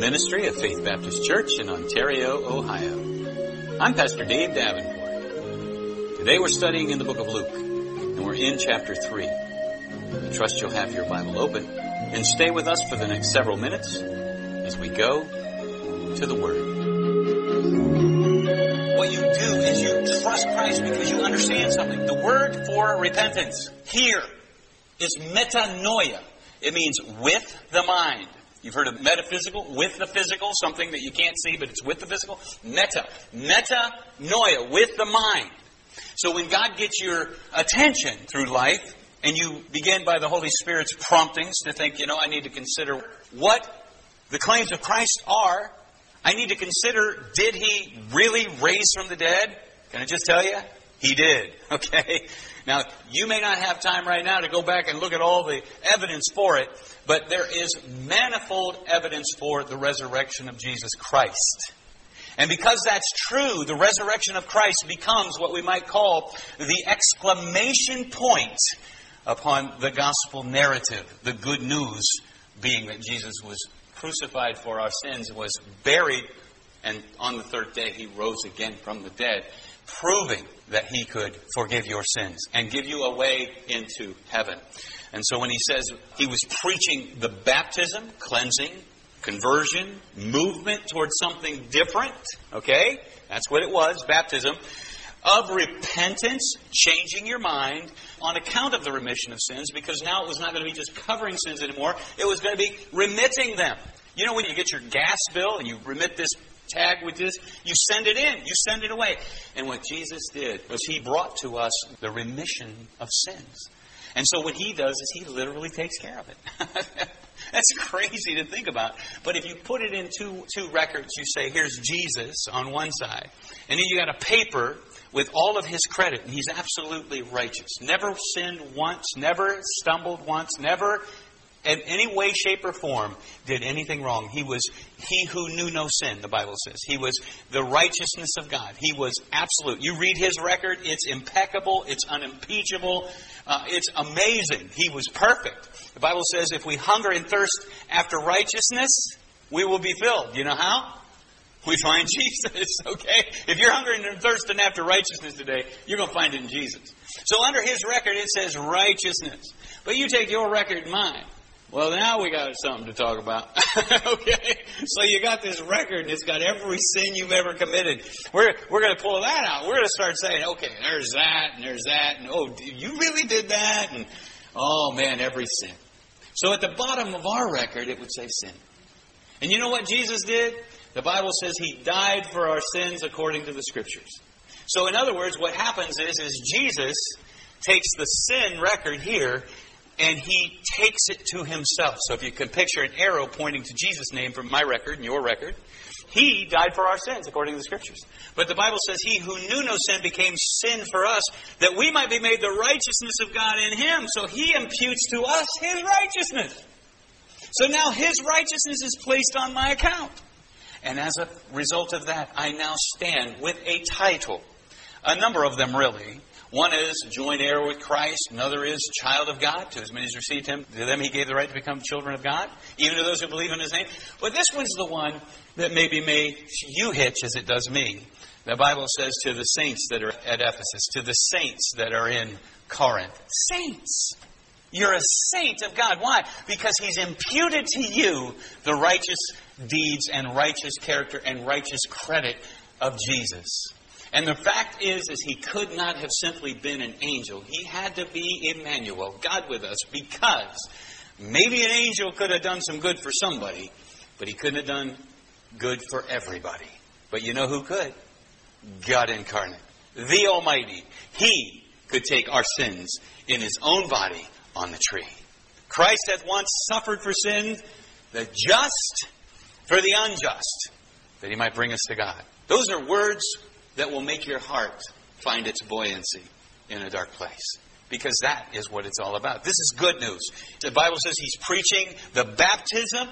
ministry of Faith Baptist Church in Ontario, Ohio. I'm Pastor Dave Davenport. Today we're studying in the book of Luke, and we're in chapter 3. I trust you'll have your Bible open and stay with us for the next several minutes as we go to the Word. What you do is you trust Christ because you understand something. The word for repentance here is metanoia. It means with the mind. You've heard of metaphysical, with the physical, something that you can't see, but it's with the physical. Metanoia, with the mind. So when God gets your attention through life, and you begin by the Holy Spirit's promptings to think, I need to consider what the claims of Christ are. I need to consider, did He really raise from the dead? Can I just tell you? He did. Okay? Now, you may not have time right now to go back and look at all the evidence for it, but there is manifold evidence for the resurrection of Jesus Christ. And because that's true, the resurrection of Christ becomes what we might call the exclamation point upon the gospel narrative. The good news being that Jesus was crucified for our sins, was buried, and on the third day He rose again from the dead, proving that He could forgive your sins and give you a way into heaven. And so when He says He was preaching the baptism, cleansing, conversion, movement towards something different, okay? That's what it was, baptism. Of repentance, changing your mind on account of the remission of sins, because now it was not going to be just covering sins anymore. It was going to be remitting them. You know when you get your gas bill and you remit this tag with this, you send it in, you send it away. And what Jesus did was He brought to us the remission of sins. And so what He does is He literally takes care of it. That's crazy to think about. But if you put it in two records, you say, here's Jesus on one side. And then you got a paper with all of His credit. And He's absolutely righteous. Never sinned once, never stumbled once, never in any way, shape, or form did anything wrong. He was He who knew no sin, the Bible says. He was the righteousness of God. He was absolute. You read His record, it's impeccable, it's unimpeachable, it's amazing. He was perfect. The Bible says if we hunger and thirst after righteousness, we will be filled. You know how? We find Jesus, okay? If you're hungering and thirsting after righteousness today, you're going to find it in Jesus. So under His record, it says righteousness. But you take your record and mine. Well, now we got something to talk about. Okay? So you got this record, and it's got every sin you've ever committed. We're going to pull that out. We're going to start saying, okay, there's that, and oh, you really did that? And oh, man, every sin. So at the bottom of our record, it would say sin. And you know what Jesus did? The Bible says He died for our sins according to the Scriptures. So in other words, what happens is Jesus takes the sin record here and He takes it to Himself. So if you can picture an arrow pointing to Jesus' name from my record and your record, He died for our sins according to the Scriptures. But the Bible says He who knew no sin became sin for us, that we might be made the righteousness of God in Him. So He imputes to us His righteousness. So now His righteousness is placed on my account. And as a result of that, I now stand with a title. A number of them, really. One is joint heir with Christ. Another is child of God. To as many as received Him, to them He gave the right to become children of God, even to those who believe in His name. But this one's the one that maybe made you hitch as it does me. The Bible says to the saints that are at Ephesus, to the saints that are in Corinth. Saints! You're a saint of God. Why? Because He's imputed to you the righteous deeds and righteous character and righteous credit of Jesus. And the fact is He could not have simply been an angel. He had to be Emmanuel, God with us, because maybe an angel could have done some good for somebody, but he couldn't have done good for everybody. But you know who could? God incarnate, the Almighty. He could take our sins in His own body on the tree. Christ hath once suffered for sins, the just for the unjust, that He might bring us to God. Those are words that will make your heart find its buoyancy in a dark place. Because that is what it's all about. This is good news. The Bible says He's preaching the baptism.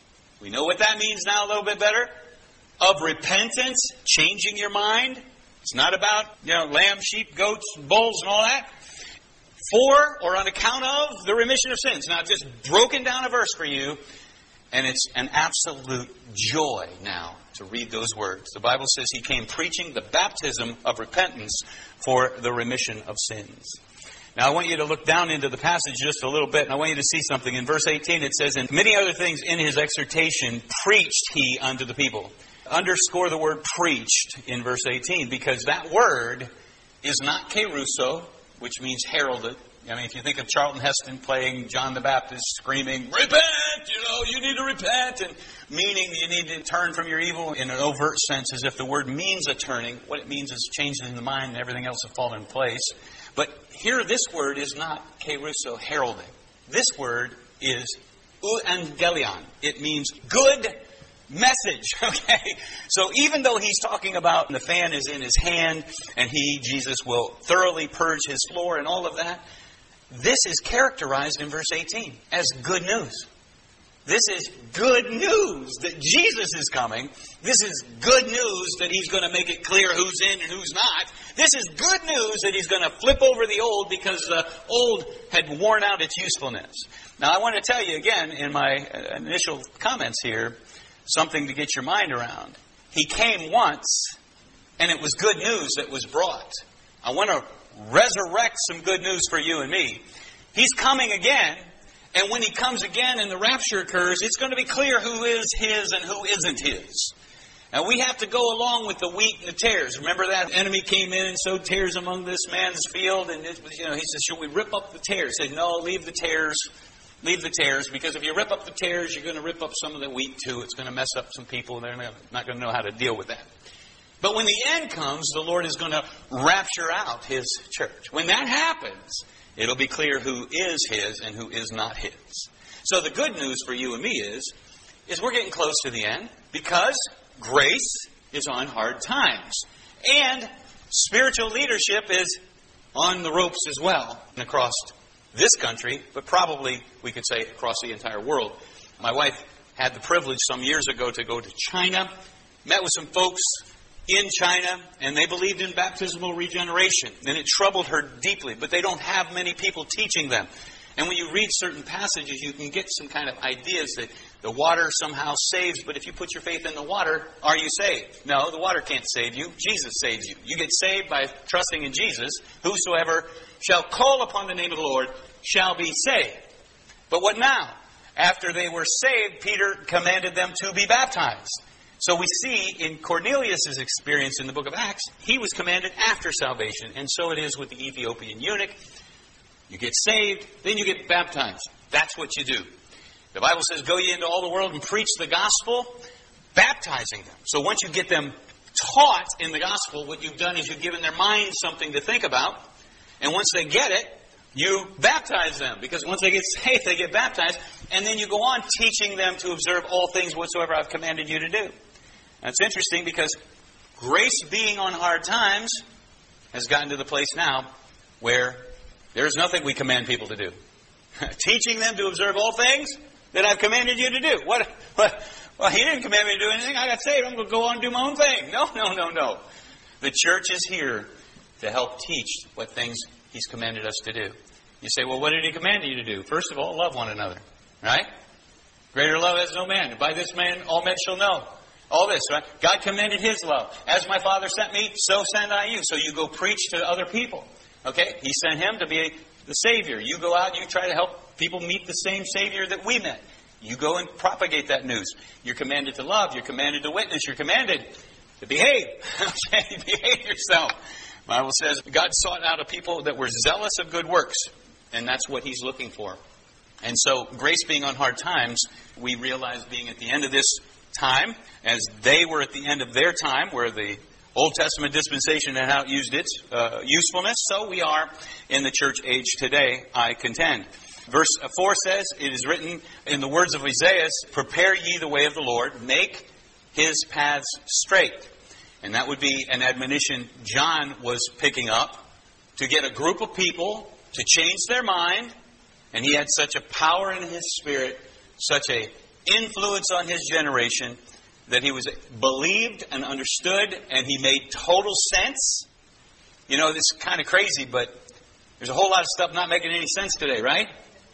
We know what that means now a little bit better. Of repentance, changing your mind. It's not about, lamb, sheep, goats, bulls, and all that. For or on account of the remission of sins. Now, I've just broken down a verse for you And it's an absolute joy now to read those words. The Bible says He came preaching the baptism of repentance for the remission of sins. Now I want you to look down into the passage just a little bit, and I want you to see something. In verse 18 it says, "And many other things in His exhortation preached He unto the people." Underscore the word preached in verse 18, because that word is not kerusso, which means heralded. I mean, if you think of Charlton Heston playing John the Baptist, screaming, "Repent! You need to repent," and meaning you need to turn from your evil in an overt sense, as if the word means a turning. What it means is changing the mind and everything else will fall in place. But here, this word is not kerusso, heralding. This word is euangelion. It means good message, okay? So even though he's talking about the fan is in his hand and Jesus will thoroughly purge his floor and all of that, this is characterized in verse 18 as good news. This is good news that Jesus is coming. This is good news that He's going to make it clear who's in and who's not. This is good news that He's going to flip over the old because the old had worn out its usefulness. Now I want to tell you again in my initial comments here, something to get your mind around. He came once, and it was good news that was brought. I want to resurrect some good news for you and me. He's coming again, and when He comes again and the rapture occurs, it's going to be clear who is His and who isn't His. And we have to go along with the wheat and the tares. Remember that enemy came in and sowed tares among this man's field, and he said, "Should we rip up the tares?" He said, "No, leave the tares. Leave the tares, because if you rip up the tares, you're going to rip up some of the wheat too. It's going to mess up some people, and they're not going to know how to deal with that." But when the end comes, the Lord is going to rapture out His church. When that happens, it'll be clear who is His and who is not His. So the good news for you and me is we're getting close to the end, because grace is on hard times. And spiritual leadership is on the ropes as well across this country, but probably we could say across the entire world. My wife had the privilege some years ago to go to China, met with some folks in China, and they believed in baptismal regeneration, and it troubled her deeply, but they don't have many people teaching them. And when you read certain passages, you can get some kind of ideas that the water somehow saves, but if you put your faith in the water, are you saved? No, the water can't save you. Jesus saves you. You get saved by trusting in Jesus. Whosoever shall call upon the name of the Lord shall be saved. But what now? After they were saved, Peter commanded them to be baptized. So we see in Cornelius' experience in the book of Acts, he was commanded after salvation. And so it is with the Ethiopian eunuch. You get saved, then you get baptized. That's what you do. The Bible says, "Go ye into all the world and preach the gospel," baptizing them. So once you get them taught in the gospel, what you've done is you've given their minds something to think about. And once they get it, you baptize them. Because once they get saved, they get baptized. And then you go on teaching them to observe all things whatsoever I've commanded you to do. That's interesting, because grace being on hard times has gotten to the place now where there's nothing we command people to do. Teaching them to observe all things that I've commanded you to do. What? Well, He didn't command me to do anything. I got saved. I'm going to go on and do my own thing. No. The church is here to help teach what things He's commanded us to do. You say, well, what did He command you to do? First of all, love one another. Right? Greater love has no man. By this man all men shall know. All this, right? God commanded His love. As my Father sent me, so send I you. So you go preach to other people. Okay? He sent Him to be the Savior. You go out and you try to help people meet the same Savior that we met. You go and propagate that news. You're commanded to love. You're commanded to witness. You're commanded to behave. Okay? Behave yourself. The Bible says God sought out a people that were zealous of good works. And that's what He's looking for. And so, grace being on hard times, we realize being at the end of this time, as they were at the end of their time, where the Old Testament dispensation had outused its usefulness, so we are in the church age today, I contend. Verse 4 says, "It is written in the words of Isaiah, prepare ye the way of the Lord, make His paths straight." And that would be an admonition John was picking up to get a group of people to change their mind. And he had such a power in his spirit, such a influence on his generation, that he was believed and understood, and he made total sense. You know, this is kind of crazy, but there's a whole lot of stuff not making any sense today, right?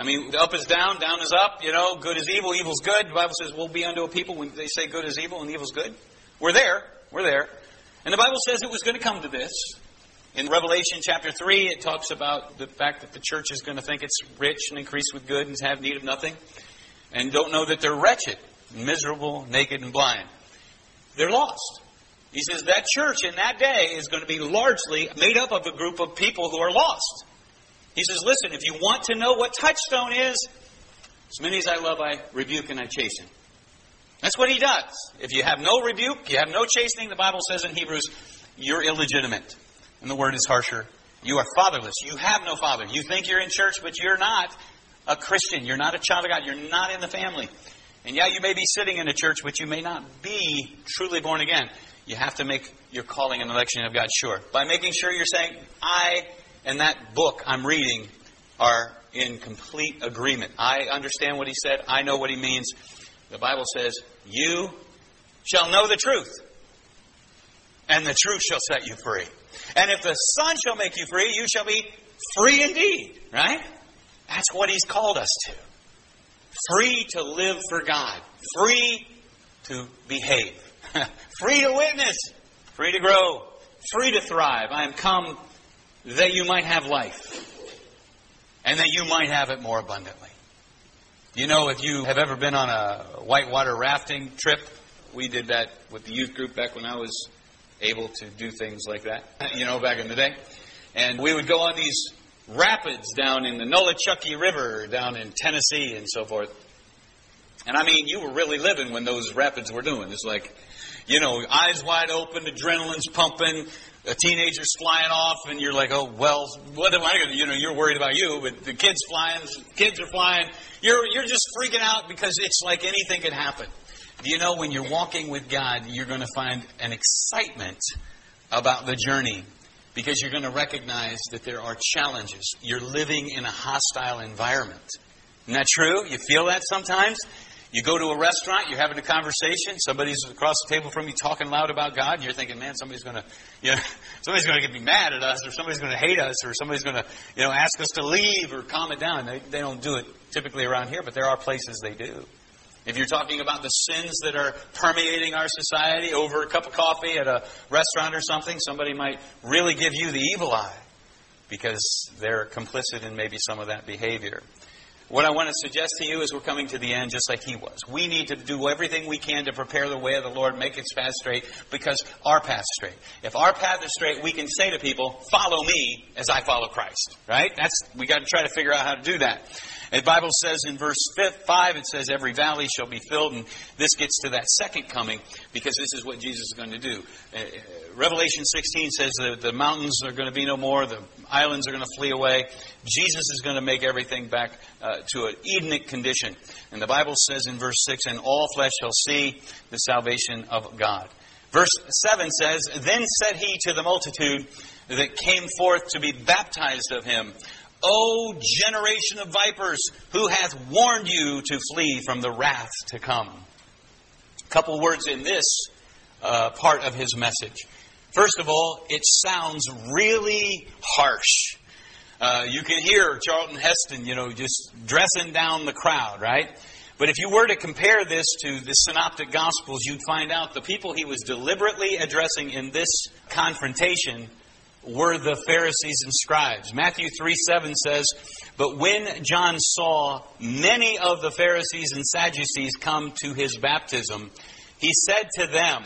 I mean, up is down, down is up, good is evil, evil's good. The Bible says we'll be unto a people when they say good is evil and evil's good. We're there. And the Bible says it was going to come to this. In Revelation chapter 3, it talks about the fact that the church is going to think it's rich and increased with good and have need of nothing, and don't know that they're wretched, miserable, naked, and blind. They're lost. He says that church in that day is going to be largely made up of a group of people who are lost. He says, listen, if you want to know what touchstone is, as many as I love, I rebuke and I chasten. That's what he does. If you have no rebuke, you have no chastening, the Bible says in Hebrews, you're illegitimate. And the word is harsher. You are fatherless. You have no father. You think you're in church, but you're not a Christian. You're not a child of God. You're not in the family. And yeah, you may be sitting in a church, but you may not be truly born again. You have to make your calling and election of God sure. By making sure you're saying, I and that book I'm reading are in complete agreement. I understand what he said. I know what he means. The Bible says, you shall know the truth, and the truth shall set you free. And if the Son shall make you free, you shall be free indeed. Right? That's what he's called us to. Free to live for God. Free to behave. Free to witness. Free to grow. Free to thrive. I am come that you might have life. And that you might have it more abundantly. If you have ever been on a whitewater rafting trip, we did that with the youth group back when I was able to do things like that, back in the day. And we would go on these rapids down in the Nolichucky River, down in Tennessee and so forth. And I mean, you were really living when those rapids were doing. It's like, eyes wide open, adrenaline's pumping, a teenager's flying off, and you're like, oh, well, what am I going to do? You're worried about you, but the kids are flying. You're just freaking out because it's like anything could happen. When you're walking with God, you're going to find an excitement about the journey because you're going to recognize that there are challenges. You're living in a hostile environment. Isn't that true? You feel that sometimes? You go to a restaurant, you're having a conversation, somebody's across the table from you talking loud about God, and you're thinking, man, somebody's going to get me mad at us, or somebody's going to hate us, or somebody's going to, ask us to leave or calm it down. They don't do it typically around here, but there are places they do. If you're talking about the sins that are permeating our society over a cup of coffee at a restaurant or something, somebody might really give you the evil eye because they're complicit in maybe some of that behavior. What I want to suggest to you is we're coming to the end just like he was. We need to do everything we can to prepare the way of the Lord, make its path straight, because our path's straight. If our path is straight, we can say to people, follow me as I follow Christ. Right? We got to try to figure out how to do that. The Bible says in verse 5, it says, every valley shall be filled. And this gets to that second coming, because this is what Jesus is going to do. Revelation 16 says that the mountains are going to be no more. The islands are going to flee away. Jesus is going to make everything back to an Edenic condition. And the Bible says in verse 6, and all flesh shall see the salvation of God. Verse 7 says, then said he to the multitude that came forth to be baptized of him, O generation of vipers, who hath warned you to flee from the wrath to come? A couple words in this part of his message. First of all, it sounds really harsh. You can hear Charlton Heston, just dressing down the crowd, right? But if you were to compare this to the Synoptic Gospels, you'd find out the people he was deliberately addressing in this confrontation were the Pharisees and scribes. Matthew 3:7 says, but when John saw many of the Pharisees and Sadducees come to his baptism, he said to them,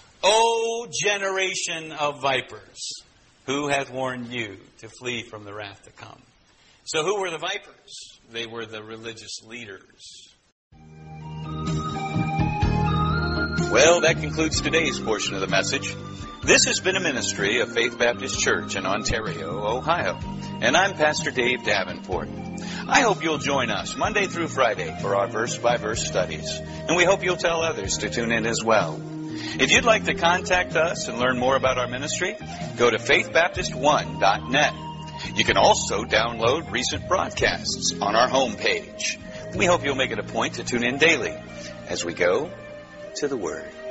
O generation of vipers, who hath warned you to flee from the wrath to come? So who were the vipers? They were the religious leaders. Well, that concludes today's portion of the message. This has been a ministry of Faith Baptist Church in Ontario, Ohio. And I'm Pastor Dave Davenport. I hope you'll join us Monday through Friday for our verse-by-verse studies. And we hope you'll tell others to tune in as well. If you'd like to contact us and learn more about our ministry, go to faithbaptist1.net. You can also download recent broadcasts on our homepage. We hope you'll make it a point to tune in daily as we go to the Word.